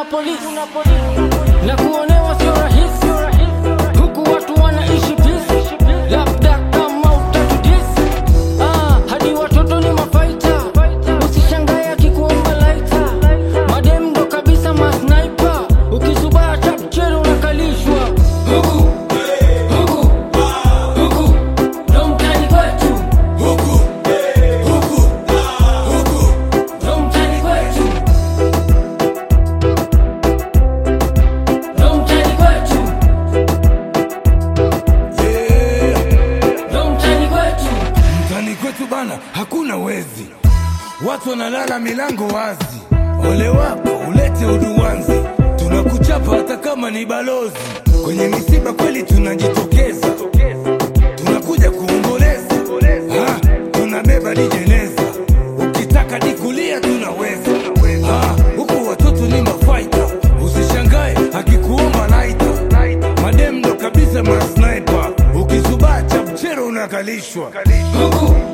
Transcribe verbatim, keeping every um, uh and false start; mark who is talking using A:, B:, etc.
A: na polisi na kuonewa sio rahisi, huku watu wanaishi peace. Labda kama utatudisi, ah, hadi watoto ni mafaita. Usishangae akikuomba laita, madem ndo kabisa masniper. Ukisubaa chapchero unakalishwa huku huku huku, ndo mtani kwetu huku huku huku, ndo mtani kwetu, ndo mtani kwetu, ndo mtani kwetu.
B: Mtani kwetu bana, hakuna wezi, watu wanalala milango wazi. Ole wako ulete uduwanzi, tunakuchapa hata kama ni balozi. Kwenye misiba kweli tunajitokeza, tunakuja kuomboleza. Ha, tunabeba dijeneza, ukitaka dikulia tunaweza. Ha, huku watoto ni mafaita, usishangae akikuomba laita. Madem ndo kabisa masniper, ukizubaa chapchero unakalishwa
A: Huku